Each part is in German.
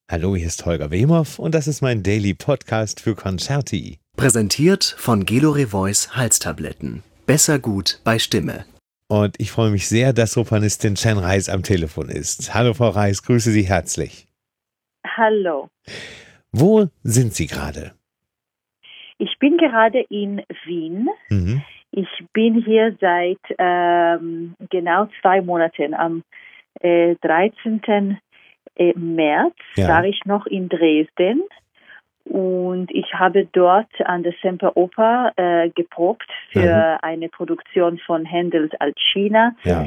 Hallo, hier ist Holger Wemhoff und das ist mein Daily Podcast für Concerti. Präsentiert von Gelore Voice Halstabletten. Besser gut bei Stimme. Und ich freue mich sehr, dass Sopranistin Chen Reis am Telefon ist. Hallo Frau Reis, grüße Sie herzlich. Hallo. Wo sind Sie gerade? Ich bin gerade in Wien. Mhm. Ich bin hier seit genau 2 Monaten. Am 13. März war ich noch in Dresden und ich habe dort an der Semperoper geprobt für eine Produktion von Händels Alcina. Ja.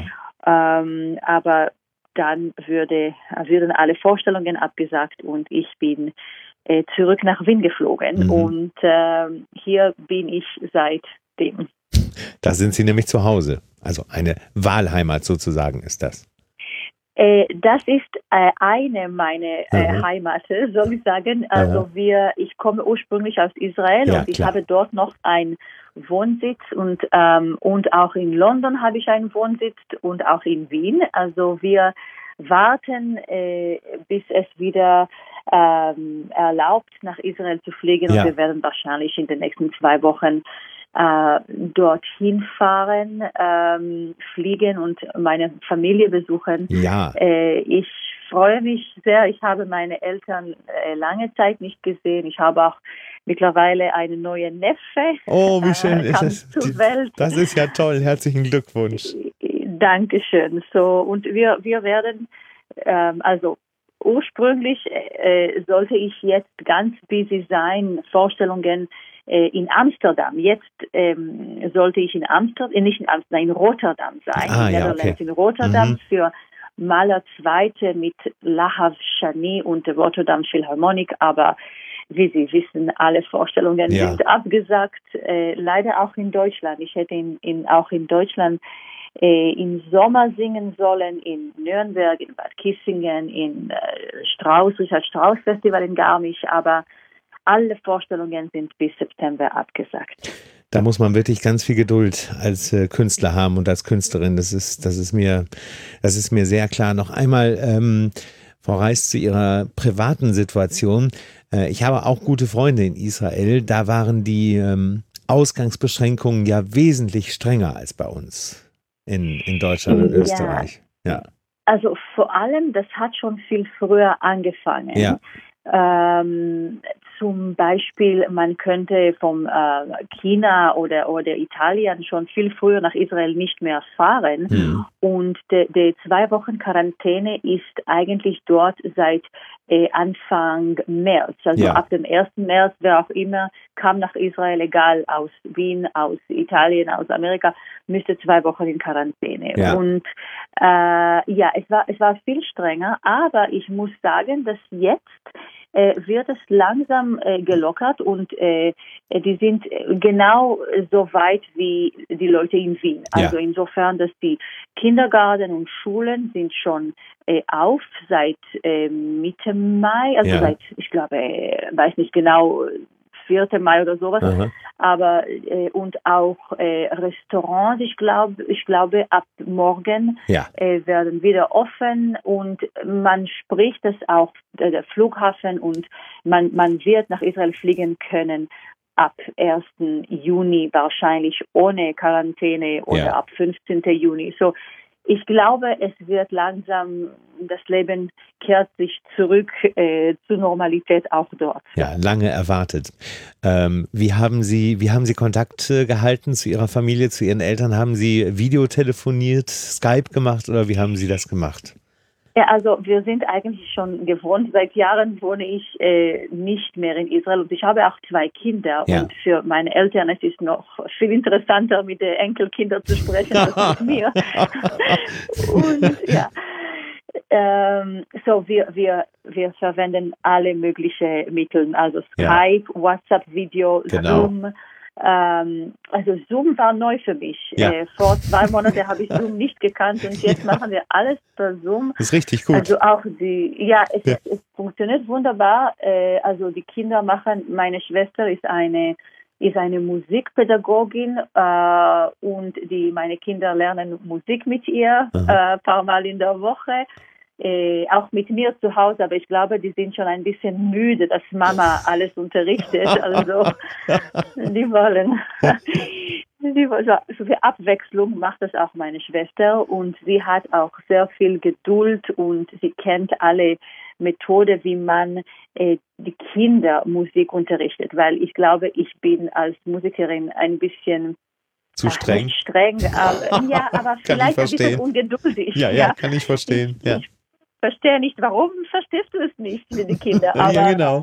Aber dann würden alle Vorstellungen abgesagt und ich bin zurück nach Wien geflogen und hier bin ich seitdem. Da sind Sie nämlich zu Hause. Also eine Wahlheimat sozusagen ist das. Das ist eine meiner Heimate, soll ich sagen. Also ich komme ursprünglich aus Israel und ich habe dort noch einen Wohnsitz und auch in London habe ich einen Wohnsitz und auch in Wien. Also wir warten, bis es wieder erlaubt, nach Israel zu fliegen und wir werden wahrscheinlich in den nächsten 2 Wochen dorthin fahren, fliegen und meine Familie besuchen. Ja. Ich freue mich sehr. Ich habe meine Eltern lange Zeit nicht gesehen. Ich habe auch mittlerweile einen neuen Neffe. Oh, wie schön ist das? Zur Welt. Das ist ja toll. Herzlichen Glückwunsch. Dankeschön. So, und wir werden, also ursprünglich sollte ich jetzt ganz busy sein, Vorstellungen in Amsterdam. Jetzt sollte ich in Rotterdam sein, in Rotterdam für Mahler Zweite mit Lahav Shani und der Rotterdam Philharmonic, aber wie Sie wissen, alle Vorstellungen sind abgesagt, leider auch in Deutschland. Ich hätte auch in Deutschland im Sommer singen sollen, in Nürnberg, in Bad Kissingen, in Richard Strauss Festival in Garmisch, aber alle Vorstellungen sind bis September abgesagt. Da muss man wirklich ganz viel Geduld als Künstler haben und als Künstlerin. Das ist mir sehr klar. Noch einmal, Frau Reis, zu Ihrer privaten Situation. Ich habe auch gute Freunde in Israel. Da waren die Ausgangsbeschränkungen ja wesentlich strenger als bei uns in Deutschland und Österreich. Ja. Also vor allem, das hat schon viel früher angefangen. Ja. Zum Beispiel, man könnte vom China oder Italien schon viel früher nach Israel nicht mehr fahren. Und die 2 Wochen Quarantäne ist eigentlich dort seit Anfang März. Also ab dem 1. März, wer auch immer kam nach Israel, egal aus Wien, aus Italien, aus Amerika, müsste 2 Wochen in Quarantäne. Ja. Und es war viel strenger, aber ich muss sagen, dass jetzt wird es langsam gelockert und die sind genau so weit wie die Leute in Wien. Also insofern, dass die Kindergärten und Schulen sind schon auf seit Mitte Mai, also seit, ich glaube, weiß nicht genau, 4. Mai oder sowas, aber und auch Restaurants, ich glaube ab morgen werden wieder offen und man spricht das auch, der Flughafen, und man wird nach Israel fliegen können ab 1. Juni wahrscheinlich ohne Quarantäne oder ab 15. Juni. So, ich glaube, es wird langsam, das Leben kehrt sich zurück zur Normalität auch dort. Ja, lange erwartet. Wie haben Sie Kontakt gehalten zu Ihrer Familie, zu Ihren Eltern? Haben Sie Videotelefoniert, Skype gemacht oder wie haben Sie das gemacht? Ja, also wir sind eigentlich schon gewohnt. Seit Jahren wohne ich nicht mehr in Israel und ich habe auch 2 Kinder. Ja. Und für meine Eltern ist es noch viel interessanter, mit den Enkelkindern zu sprechen als mit mir. Und ja, so wir verwenden alle möglichen Mittel, also Skype, WhatsApp-Video, Zoom. Also Zoom war neu für mich. Vor 2 Monaten habe ich Zoom nicht gekannt und jetzt machen wir alles per Zoom. Das ist richtig gut. Also auch es funktioniert wunderbar. Also die Kinder machen, meine Schwester ist eine Musikpädagogin und meine Kinder lernen Musik mit ihr ein paar Mal in der Woche. auch mit mir zu Hause, aber ich glaube, die sind schon ein bisschen müde, dass Mama alles unterrichtet. Also die wollen, so für Abwechslung macht das auch meine Schwester und sie hat auch sehr viel Geduld und sie kennt alle Methode, wie man die Kinder Musik unterrichtet, weil ich glaube, ich bin als Musikerin ein bisschen zu streng. Nicht streng, aber vielleicht ein bisschen ungeduldig. Ja, kann ich verstehen. Ich verstehe nicht, warum verstehst du es nicht mit den Kindern? Aber, ja, genau.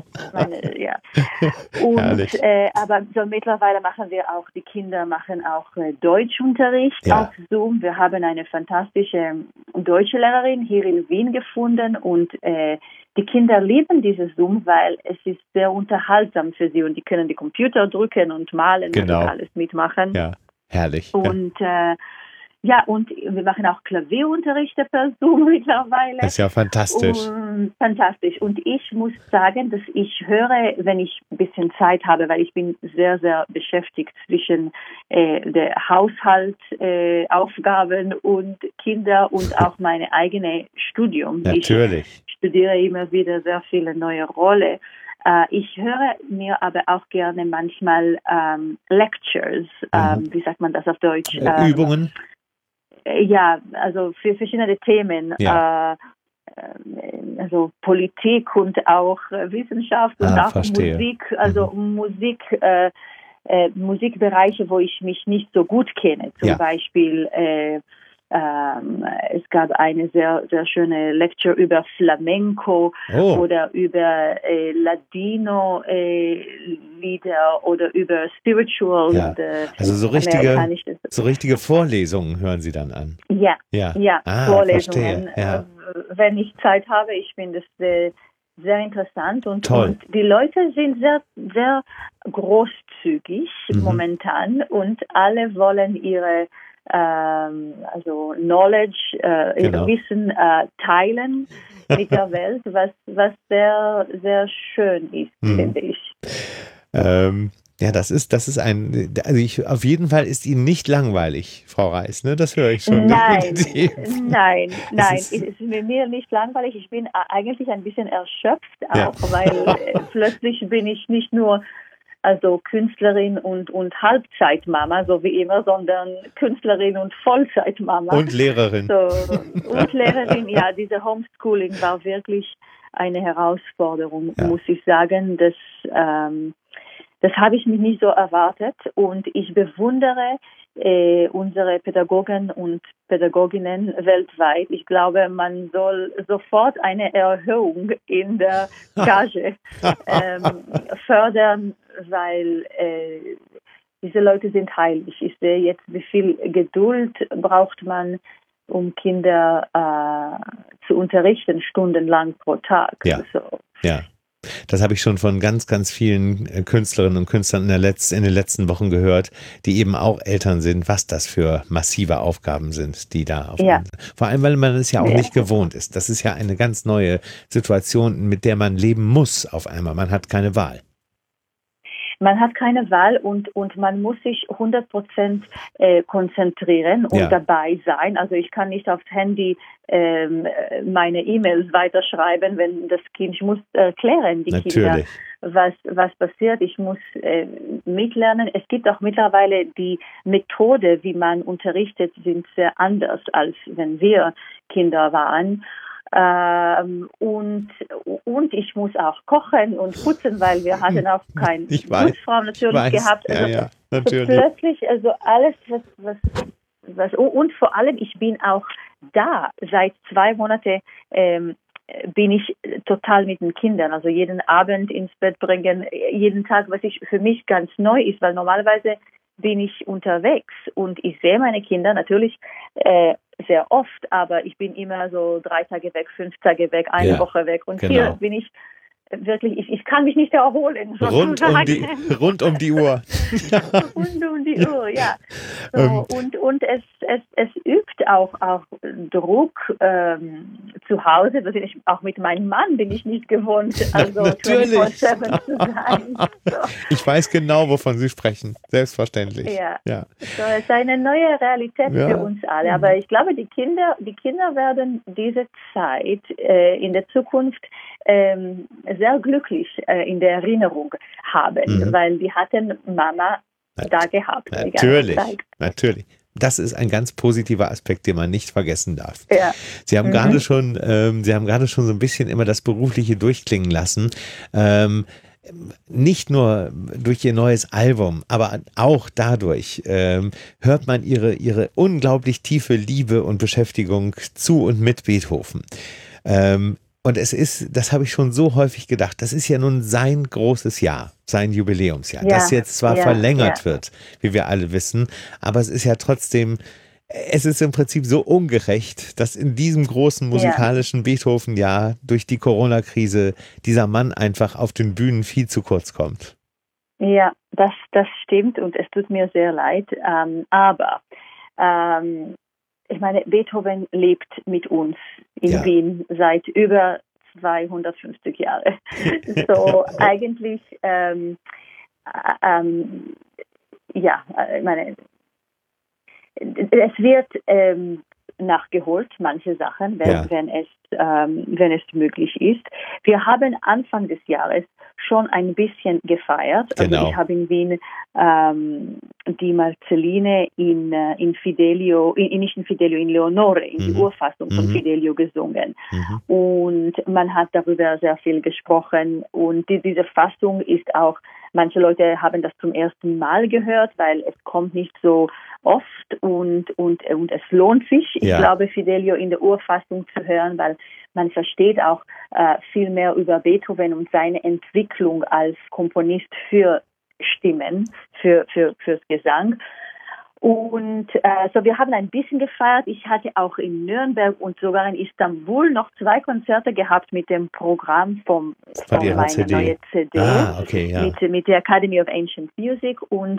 Und, aber so mittlerweile machen wir auch, die Kinder machen auch Deutschunterricht auf Zoom. Wir haben eine fantastische deutsche Lehrerin hier in Wien gefunden und die Kinder lieben dieses Zoom, weil es ist sehr unterhaltsam für sie und die können die Computer drücken und malen und alles mitmachen. Ja, herrlich. Und und wir machen auch Klavierunterricht per Zoom mittlerweile. Das ist ja fantastisch. Fantastisch. Und ich muss sagen, dass ich höre, wenn ich ein bisschen Zeit habe, weil ich bin sehr, sehr beschäftigt zwischen der Haushaltsaufgaben und Kinder und auch meine eigene Studium. Natürlich. Ich studiere immer wieder sehr viele neue Rollen. Ich höre mir aber auch gerne manchmal Lectures, wie sagt man das auf Deutsch? Übungen? Ja, also für verschiedene Themen, also Politik und auch Wissenschaft und auch Musik, also Musikbereiche, wo ich mich nicht so gut kenne, zum Beispiel es gab eine sehr, sehr schöne Lecture über Flamenco oder über Ladino-Lieder oder über Spiritual. Ja. Und, also so richtige Vorlesungen hören Sie dann an? Ja. Vorlesungen. Ja. Wenn ich Zeit habe, ich finde es sehr interessant und die Leute sind sehr, sehr großzügig momentan und alle wollen ihre Knowledge, ihr Wissen teilen mit der Welt, was sehr, sehr schön ist, finde ich. Ja, das ist auf jeden Fall ist Ihnen nicht langweilig, Frau Reis, ne? Das höre ich schon. Nein, es ist mir nicht langweilig. Ich bin eigentlich ein bisschen erschöpft auch, weil plötzlich bin ich nicht nur Künstlerin und Halbzeitmama, so wie immer, sondern Künstlerin und Vollzeitmama. Und Lehrerin. Und Lehrerin, ja, diese Homeschooling war wirklich eine Herausforderung, muss ich sagen. Das habe ich mir nicht so erwartet und ich bewundere unsere Pädagogen und Pädagoginnen weltweit. Ich glaube, man soll sofort eine Erhöhung in der Gage fördern, weil diese Leute sind heilig. Ich sehe jetzt, wie viel Geduld braucht man, um Kinder zu unterrichten, stundenlang pro Tag. Ja. Das habe ich schon von ganz, ganz vielen Künstlerinnen und Künstlern in den letzten Wochen gehört, die eben auch Eltern sind, was das für massive Aufgaben sind, die da auf einen, vor allem, weil man es ja auch nicht gewohnt ist. Das ist ja eine ganz neue Situation, mit der man leben muss auf einmal. Man hat keine Wahl. Man hat keine Wahl und man muss sich 100% konzentrieren und dabei sein. Also ich kann nicht aufs Handy meine E-Mails weiterschreiben, wenn das Kind, ich muss erklären, die Kinder, was passiert. Ich muss mitlernen. Es gibt auch mittlerweile die Methode, wie man unterrichtet, sind sehr anders, als wenn wir Kinder waren. Und ich muss auch kochen und putzen, weil wir hatten auch keine Putzfrau natürlich gehabt. Also, natürlich. Plötzlich, also alles, was und vor allem, ich bin auch da. Seit 2 Monaten bin ich total mit den Kindern, also jeden Abend ins Bett bringen, jeden Tag, was für mich ganz neu ist, weil normalerweise bin ich unterwegs und ich sehe meine Kinder natürlich sehr oft, aber ich bin immer so 3 Tage weg, 5 Tage weg, eine Woche weg und hier bin ich wirklich, ich kann mich nicht erholen. Rund um die Uhr. Rund um die Uhr, ja. So, und es übt auch Druck zu Hause. Das ich, auch mit meinem Mann bin ich nicht gewohnt, also 24/7 zu sein. So. Ich weiß genau, wovon Sie sprechen. Selbstverständlich. Ja. So, es ist eine neue Realität für uns alle. Aber ich glaube, die Kinder werden diese Zeit in der Zukunft sehr glücklich in der Erinnerung haben, weil die hatten Mama da gehabt. Natürlich. Das ist ein ganz positiver Aspekt, den man nicht vergessen darf. Ja. Sie haben gerade schon so ein bisschen immer das Berufliche durchklingen lassen. Nicht nur durch ihr neues Album, aber auch dadurch hört man ihre unglaublich tiefe Liebe und Beschäftigung zu und mit Beethoven. Und das habe ich schon so häufig gedacht, das ist ja nun sein großes Jahr, sein Jubiläumsjahr, das jetzt zwar verlängert wird, wie wir alle wissen, aber es ist ja trotzdem, es ist im Prinzip so ungerecht, dass in diesem großen musikalischen Beethoven-Jahr durch die Corona-Krise dieser Mann einfach auf den Bühnen viel zu kurz kommt. Ja, das stimmt und es tut mir sehr leid, aber ich meine, Beethoven lebt mit uns in Wien seit über 250 Jahren. So eigentlich, ich meine, es wird nachgeholt, manche Sachen, wenn es möglich ist. Wir haben Anfang des Jahres schon ein bisschen gefeiert. Genau. Also ich habe in Wien die Marcelline in Leonore, in die Urfassung von Fidelio gesungen. Und man hat darüber sehr viel gesprochen. Und diese Fassung ist auch, manche Leute haben das zum ersten Mal gehört, weil es kommt nicht so oft und es lohnt sich, ich glaube, Fidelio in der Urfassung zu hören, weil man versteht auch viel mehr über Beethoven und seine Entwicklung als Komponist für Stimmen, fürs Gesang. Und so wir haben ein bisschen gefeiert. Ich hatte auch in Nürnberg und sogar in Istanbul noch 2 Konzerte gehabt mit dem Programm von meiner neuen CD mit der Academy of Ancient Music und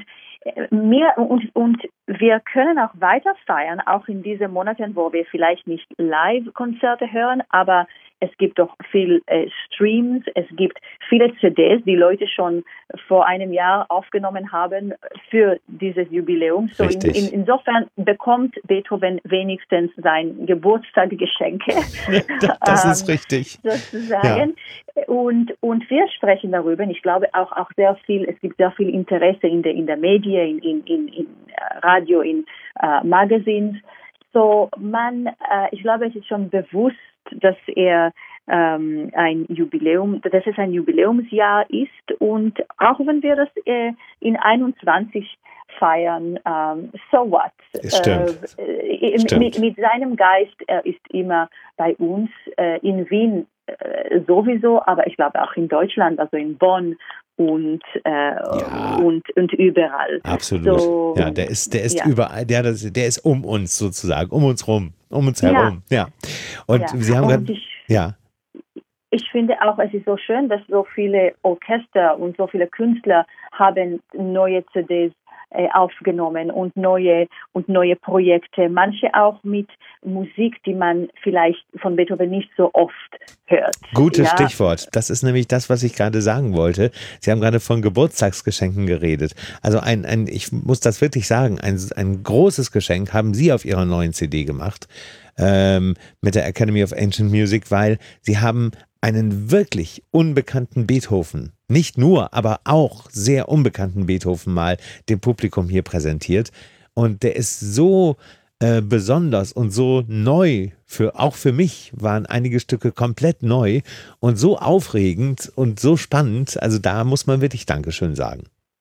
wir können auch weiter feiern, auch in diesen Monaten, wo wir vielleicht nicht Live-Konzerte hören, aber es gibt doch viel Streams, es gibt viele CDs, die Leute schon vor einem Jahr aufgenommen haben für dieses Jubiläum. So insofern bekommt Beethoven wenigstens sein Geburtstagsgeschenke. Das ist richtig. Sozusagen. Ja. Und wir sprechen darüber. Ich glaube auch sehr viel, es gibt sehr viel Interesse in der Medien, in Radio, in Magazines. So ich glaube, es ist schon bewusst, dass es ein Jubiläumsjahr ist und auch wenn wir das in 21 feiern, so what? Stimmt. Mit seinem Geist, er ist immer bei uns, in Wien sowieso, aber ich glaube auch in Deutschland, also in Bonn und überall. Absolut. So, ja, der ist überall, der ist um uns sozusagen, um uns rum, um uns herum. Ja. Und Sie haben gerade, ich finde auch, es ist so schön, dass so viele Orchester und so viele Künstler haben neue CDs aufgenommen und neue Projekte, manche auch mit Musik, die man vielleicht von Beethoven nicht so oft hört. Gutes Stichwort. Das ist nämlich das, was ich gerade sagen wollte. Sie haben gerade von Geburtstagsgeschenken geredet. Also ich muss das wirklich sagen, ein großes Geschenk haben Sie auf Ihrer neuen CD gemacht mit der Academy of Ancient Music, weil Sie haben einen wirklich unbekannten Beethoven, nicht nur, aber auch sehr unbekannten Beethoven mal dem Publikum hier präsentiert. Und der ist so besonders und so neu, auch für mich waren einige Stücke komplett neu und so aufregend und so spannend. Also da muss man wirklich Dankeschön sagen.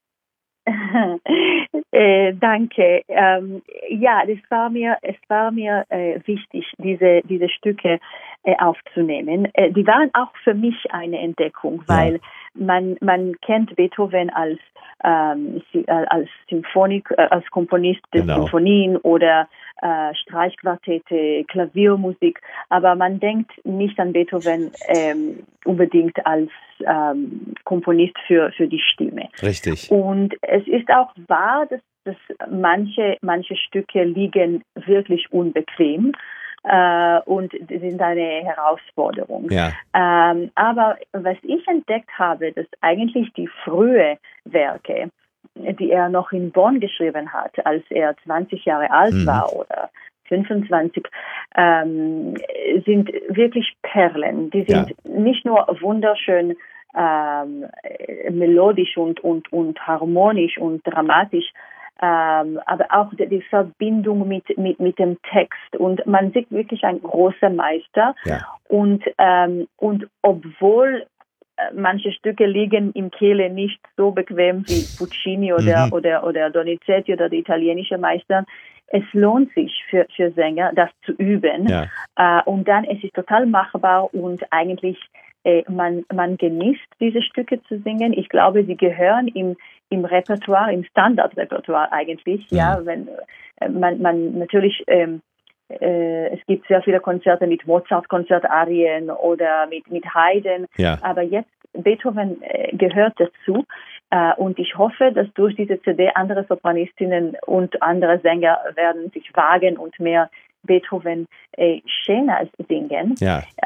Danke. Es war mir wichtig, diese Stücke aufzunehmen. Die waren auch für mich eine Entdeckung, weil man kennt Beethoven als Symphonik, als Komponist der Symphonien oder Streichquartette, Klaviermusik, aber man denkt nicht an Beethoven unbedingt als Komponist für die Stimme. Richtig. Und es ist auch wahr, dass manche Stücke liegen wirklich unbequem. Und sind eine Herausforderung. Ja. Aber was ich entdeckt habe, dass eigentlich die frühen Werke, die er noch in Bonn geschrieben hat, als er 20 Jahre alt war oder 25, sind wirklich Perlen. Die sind nicht nur wunderschön melodisch und harmonisch und dramatisch, aber auch die Verbindung mit dem Text. Und man sieht wirklich ein großer Meister. Ja. Und obwohl manche Stücke liegen im Kehle nicht so bequem wie Puccini oder Donizetti oder die italienische Meister, es lohnt sich für Sänger, das zu üben. Ja. Und dann es ist total machbar und eigentlich man genießt diese Stücke zu singen. Ich glaube, sie gehören im Repertoire, im Standardrepertoire eigentlich. Ja, wenn man natürlich es gibt sehr viele Konzerte mit Mozart-Konzertarien oder mit Haydn, aber jetzt Beethoven gehört dazu und ich hoffe, dass durch diese CD andere Sopranistinnen und andere Sänger werden sich wagen und mehr Beethoven Schenas singen,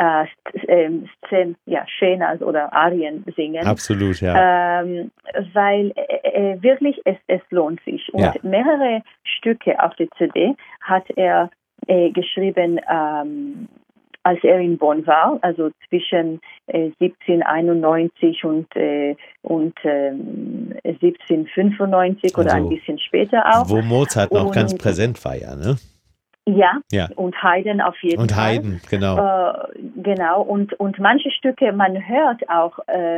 Schenas oder Arien singen. Absolut, ja. Weil wirklich es lohnt sich. Und mehrere Stücke auf der CD hat er geschrieben, als er in Bonn war, also zwischen 1791 und 1795 oder ein bisschen später auch. Wo Mozart noch ganz präsent war, ja, ne? Ja, und Haydn auf jeden Fall. Und Haydn, genau. Genau, und manche Stücke, man hört auch,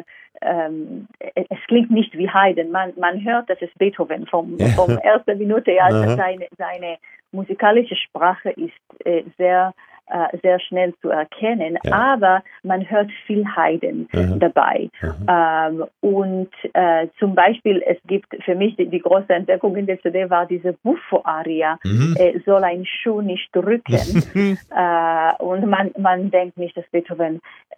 es klingt nicht wie Haydn, man hört, dass es Beethoven vom ersten Minute, also seine musikalische Sprache ist sehr schnell zu erkennen, aber man hört viel Haydn dabei. Und zum Beispiel, es gibt für mich die große Entdeckung in der CD war diese Buffo-Aria, soll ein Schuh nicht drücken. Und man denkt nicht, dass Beethoven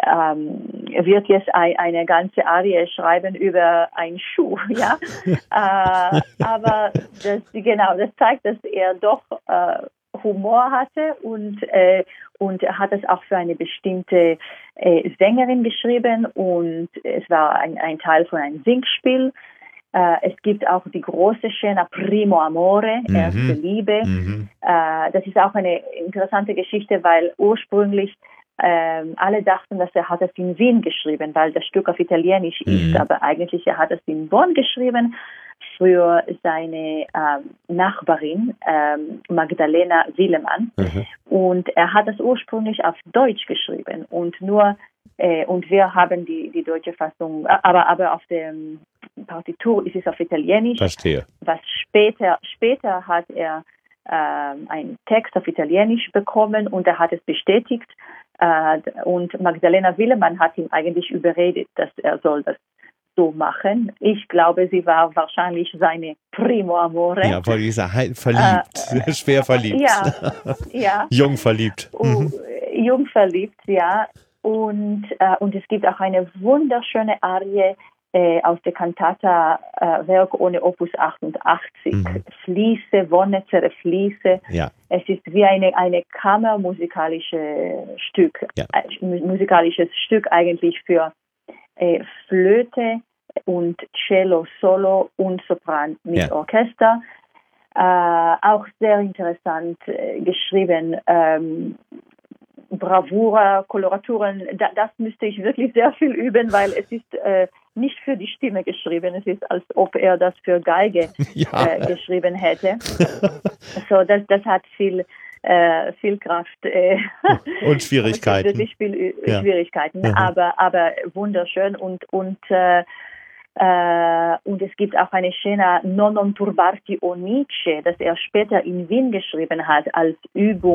wird jetzt eine ganze Arie schreiben über einen Schuh, ja. Aber das zeigt, dass er doch Humor hatte und er hat es auch für eine bestimmte Sängerin geschrieben und es war ein Teil von einem Singspiel. Es gibt auch die große Scena Primo Amore, erste Liebe. Das ist auch eine interessante Geschichte, weil ursprünglich alle dachten, dass er hat es in Wien geschrieben, weil das Stück auf Italienisch ist, aber eigentlich er hat es in Bonn geschrieben für seine Nachbarin Magdalena Willemann und er hat es ursprünglich auf Deutsch geschrieben und wir haben die deutsche Fassung, aber auf der Partitur ist es auf Italienisch. Verstehe. Was später hat er einen Text auf Italienisch bekommen und er hat es bestätigt und Magdalena Willemann hat ihn eigentlich überredet, dass er soll das so machen. Ich glaube, sie war wahrscheinlich seine Primo Amore. Ja, wollte ich sagen, verliebt, schwer verliebt. Ja. Jung verliebt. Jung verliebt, ja. Und es gibt auch eine wunderschöne Arie aus der Cantata Werk ohne Opus 88. Fließe, Wonnezere Fließe. Ja. Es ist wie eine kammermusikalisches Stück, musikalisches Stück eigentlich für Flöte und Cello Solo und Sopran mit Orchester. Auch sehr interessant geschrieben. Bravura, Koloraturen, das müsste ich wirklich sehr viel üben, weil es ist nicht für die Stimme geschrieben. Es ist, als ob er das für Geige geschrieben hätte. So, das hat viel Kraft und Schwierigkeiten. Wirklich viel Schwierigkeiten, aber wunderschön und es gibt auch eine Scena Non turbarti o Nietzsche, das er später in Wien geschrieben hat als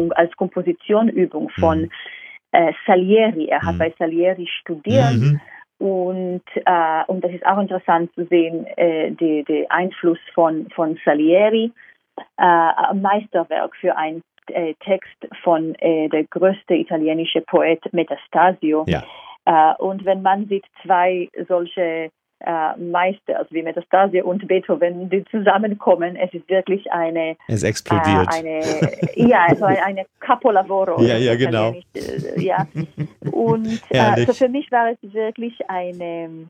Kompositionübung von Salieri. Er hat bei Salieri studiert und das ist auch interessant zu sehen, der Einfluss von Salieri, ein Meisterwerk für ein Text von der größte italienische Poet Metastasio. Ja. Und wenn man sieht zwei solche Meister, also wie Metastasio und Beethoven, die zusammenkommen, es ist wirklich es explodiert. Eine Capolavoro. Ja, genau. Ja. Und so für mich war es wirklich eine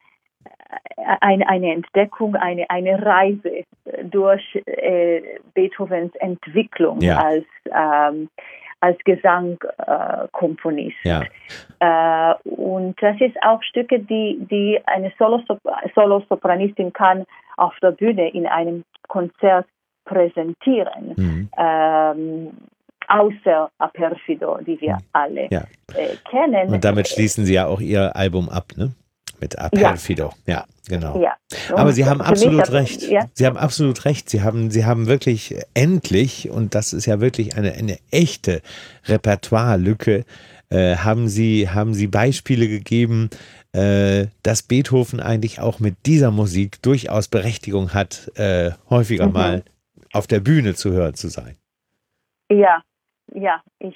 Entdeckung, eine Reise durch Beethovens Entwicklung als Gesangkomponist. Und das ist auch Stücke, die eine Solosopranistin kann auf der Bühne in einem Konzert präsentieren. Außer A Perfido, die wir alle kennen. Und damit schließen Sie ja auch Ihr Album ab, ne? Mit A Perfido. Ja, genau. Ja. Aber Sie haben absolut recht. Ja. Sie haben absolut recht. Sie haben wirklich endlich, und das ist ja wirklich eine echte Repertoirelücke, haben Sie Beispiele gegeben, dass Beethoven eigentlich auch mit dieser Musik durchaus Berechtigung hat, häufiger mal auf der Bühne zu hören zu sein. Ja, ich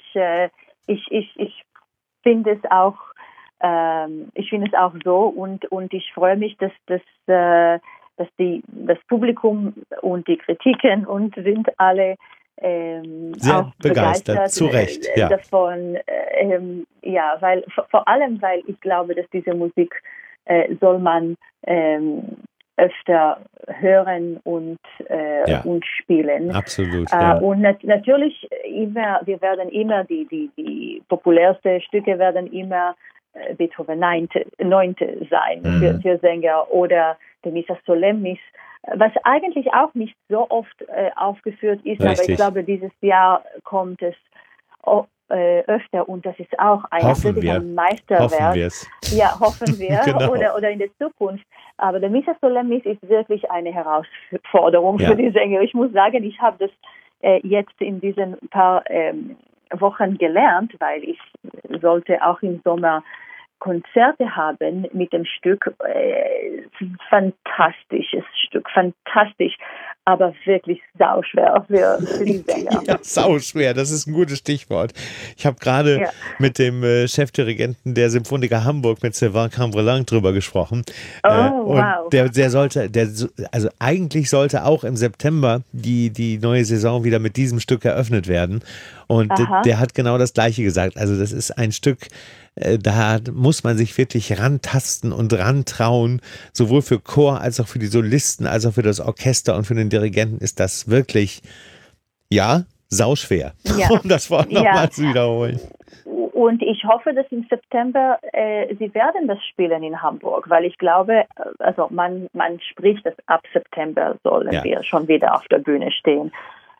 finde es auch. Ich finde es auch so und ich freue mich, dass das Publikum und die Kritiken und sind alle sehr auch begeistert zu Recht, davon. Weil vor allem, weil ich glaube, dass diese Musik soll man öfter hören und spielen. Absolut. Und natürlich wir werden immer die populärsten Stücke werden immer Beethoven 9. sein für Sänger oder der Missa Solemnis, was eigentlich auch nicht so oft aufgeführt ist, Richtig. Aber ich glaube, dieses Jahr kommt es öfter und das ist auch ein Meisterwerk. Hoffen wir es. Ja, hoffen wir. Genau. Oder in der Zukunft. Aber der Missa Solemnis ist wirklich eine Herausforderung für die Sänger. Ich muss sagen, ich habe das jetzt in diesen paar Wochen gelernt, weil ich sollte auch im Sommer Konzerte haben mit dem Stück. Fantastisches Stück, fantastisch, aber wirklich sauschwer für die Sänger. Ja, sauschwer, das ist ein gutes Stichwort. Ich habe gerade mit dem Chefdirigenten der Symphoniker Hamburg, mit Sylvain Cambrelang, drüber gesprochen. Und also eigentlich sollte auch im September die neue Saison wieder mit diesem Stück eröffnet werden. Und der hat genau das Gleiche gesagt. Also das ist ein Stück, da muss man sich wirklich rantasten und rantrauen. Sowohl für Chor als auch für die Solisten, als auch für das Orchester und für den Dirigenten ist das wirklich, sauschwer. Um das Wort nochmal zu wiederholen. Und ich hoffe, dass im September sie werden das spielen in Hamburg, weil ich glaube, also man spricht, dass ab September sollen wir schon wieder auf der Bühne stehen.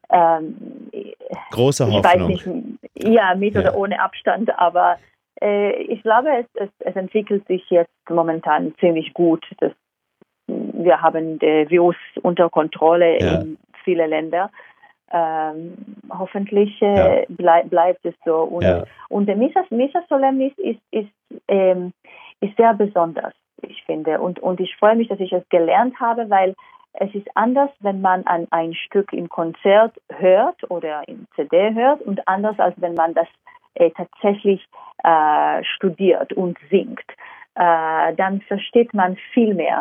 Große Hoffnung. Ich weiß nicht, mit oder ohne Abstand, aber ich glaube, es entwickelt sich jetzt momentan ziemlich gut. Wir haben den Virus unter Kontrolle in viele Länder. Hoffentlich bleibt es so. Und der Missa Solemnis ist sehr besonders, ich finde. Und ich freue mich, dass ich es gelernt habe, weil es ist anders, wenn man an ein Stück im Konzert hört oder im CD hört und anders, als wenn man das tatsächlich studiert und singt. Dann versteht man viel mehr.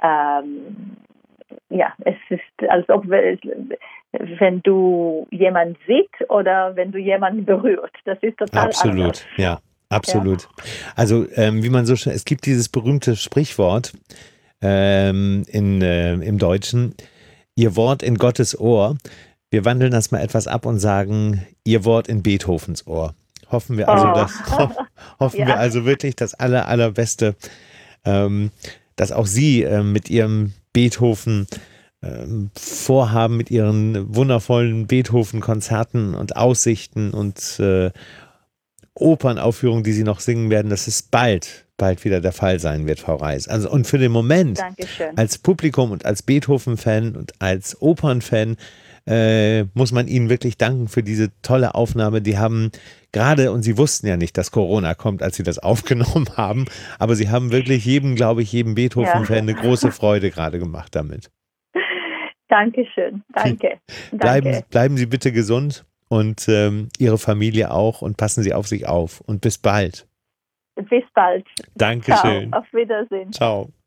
Es ist, als ob wenn du jemanden siehst oder wenn du jemanden berührt. Das ist total anders. Absolut. Also wie man so schön, es gibt dieses berühmte Sprichwort im Deutschen, Ihr Wort in Gottes Ohr. Wir wandeln das mal etwas ab und sagen, Ihr Wort in Beethovens Ohr. Hoffen wir also, wir also wirklich das Allerbeste, dass auch Sie mit Ihrem Beethoven Vorhaben, mit Ihren wundervollen Beethoven-Konzerten und Aussichten und Opernaufführungen, die Sie noch singen werden, dass es bald wieder der Fall sein wird, Frau Reis. Also und für den Moment, Dankeschön. als Publikum und als Beethoven-Fan und als Opernfan, muss man Ihnen wirklich danken für diese tolle Aufnahme. Die haben gerade, und Sie wussten ja nicht, dass Corona kommt, als Sie das aufgenommen haben, aber Sie haben wirklich jedem Beethoven-Fan eine große Freude gerade gemacht damit. Dankeschön, danke. Bleiben Sie bitte gesund und Ihre Familie auch und passen Sie auf sich auf und bis bald. Bis bald. Dankeschön. Ciao, auf Wiedersehen. Ciao.